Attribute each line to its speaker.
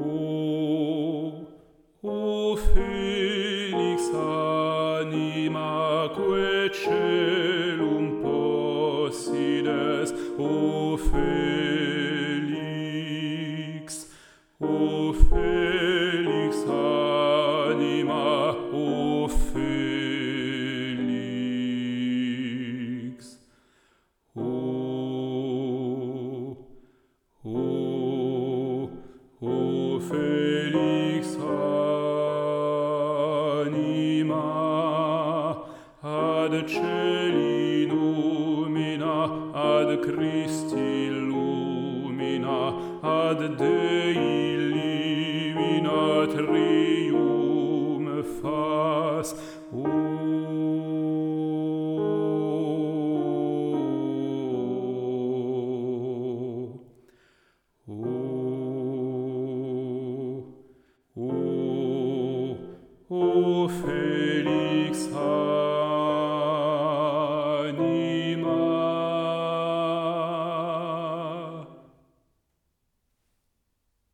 Speaker 1: O Felix animaque celum possides, o Felix, o Felix anima, o Felix. O Felix anima, ad celi lumina, ad Christi lumina, ad Dei limina triumphas. O Felix